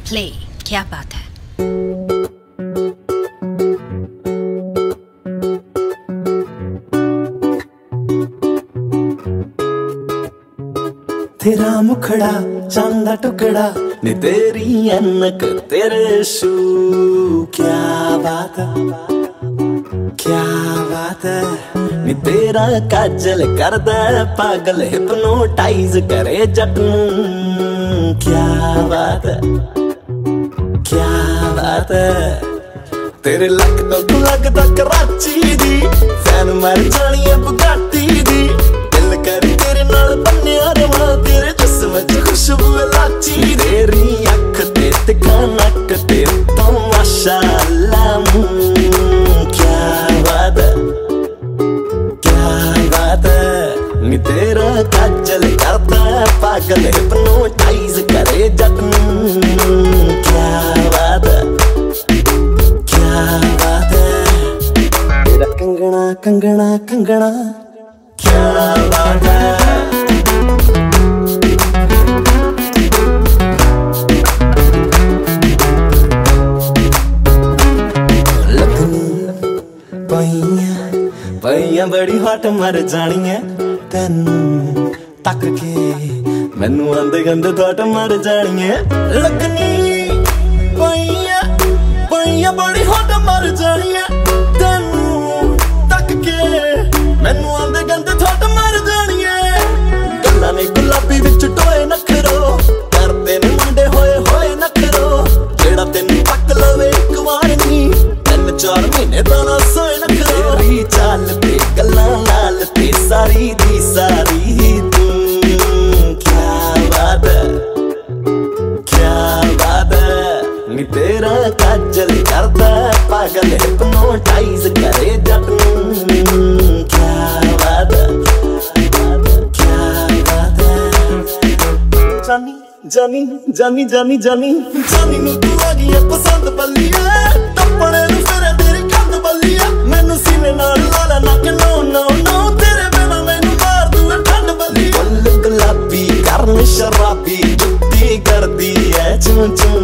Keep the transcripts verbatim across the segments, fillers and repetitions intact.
Play, क्या बात है। तेरा मुखड़ा चांदा टुकड़ा नी तेरी अनक तेरे शू, क्या बात है क्या बात है नी तेरा काजल कर दे पागल हिप्नोटाइज करे जट नूं, क्या बात है क्या बात है। तेरे लक तो लगदा कराची दी फैन मर जानी है बुगाटी दी, दिल कर तेरे नाल बन्निया रवा तेरे जिस्म च खुशबू लाची, तेरी अख ते तिखा नक ते तो माशाअल्लाह, क्या बात है क्या बात है नी तेरा काजल करदा पागल हिप्नोटाइज करे जट नूं, क्या बात है क्या बात है। तेरा कंगना कंगना कंगना क्या बात है। पईया बड़ी हट मर जानी है तेनू तक के, मैनू आंदे गंदे थोट मर जानी है लगनी। पईया पईया बड़ी हट मर जानी है तेनू तक के, मैनू आंदे गंदे थोट मर जानी है। गल्लां ने गुलाबी विच टोए नखरो करदे ने मुंडे होए होए नखरो, जेड़ा तेनू तक लवे इक वार नी तीन चार महीने दा ना सोए नखरो। तेरी चाल ते गल्लां लाल ते सारी दी सारी तू, क्या बात है क्या बात है नी तेरा काजल करदा पागल हिप्नोटाइज करे जट नूं, क्या बात है क्या बात है। जानी जानी जानी जानी जानी जानी नू तू आ गई है पसंद बल्लिया, टप्पड़े नू फिरे तेरी कंध बल्लिया, मैनू सीने नाल ला ला नक नो नो नो, तेरे बिना मैनू मार दूं ठंड बल्लिया। फुल गुलाबी करन शराबी जुत्ती करदी है चूं चूं,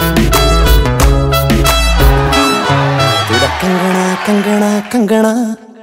कंगना कंगना कंगना